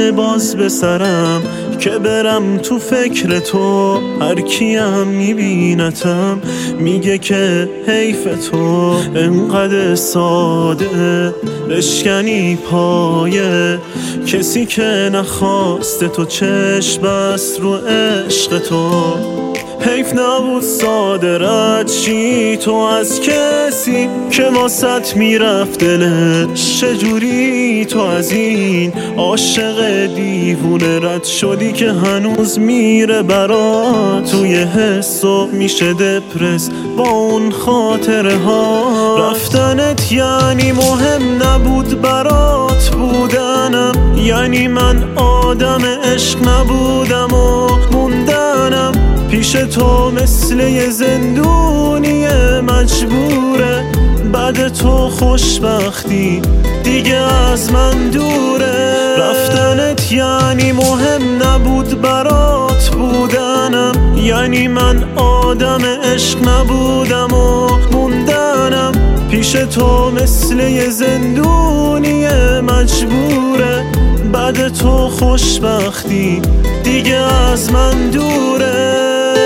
میزنه باز به سرم که برم تو فکر تو. هر کیم میبینتم میگه که حیف تو انقدر ساده بشکنی پایه کسی که نخواسته تو چشم بست رو عشق تو. حیف نبود ساده رد شی تو از کسی که واسط میرفت دلش. چجوری تو از این عاشق دیوونه رد شدی که هنوز میره برات توی حس و میشه دپرس با اون خاطره ها. رفتنت یعنی مهم نبود برات بودنم، یعنی من آدم عشق نبودم و موندنم پیش تو مثل یه زندونی مجبوره. بعد تو خوشبختی دیگه از من دوره. رفتنت یعنی مهم نبود برات بودنم، یعنی من آدم عشق نبودم و موندنم پیش تو مثل یه زندونی مجبوره. بعد تو خوشبختی دیگه از من دوره.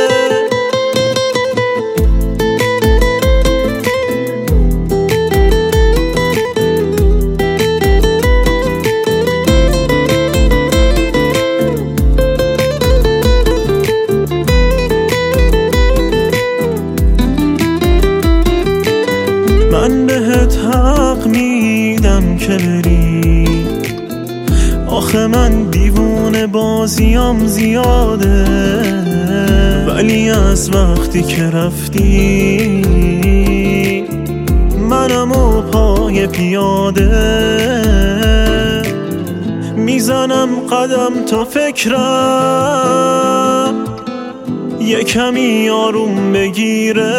من بهت حق میدم که بری، آخه من دیوونه بازیام زیاده، ولی از وقتی که رفتی منم و پای پیاده میزنم قدم تا فکرم یه کمی آروم بگیره.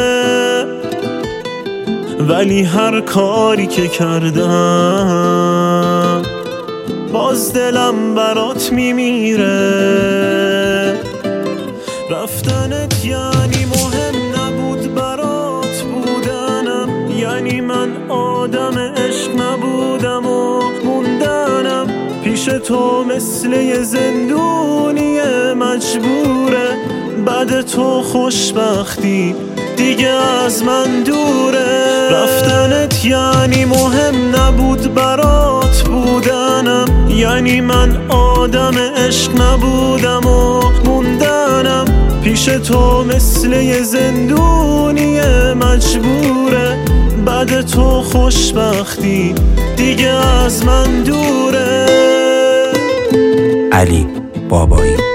ولی هر کاری که کردم باز دلم برات میمیره. رفتنت یعنی مهم نبود برات بودنم، یعنی من آدم عشق نبودم و موندنم پیش تو مثل یه زندونی مجبوره. بعد تو خوشبختی دیگه از من دوره. رفتنت یعنی مهم نبود برات بودنم، یعنی من آدم عشق نبودم و موندنم پیش تو مثل یه زندونی مجبوره. بعد تو خوشبختی دیگه از من دوره. علی بابایی.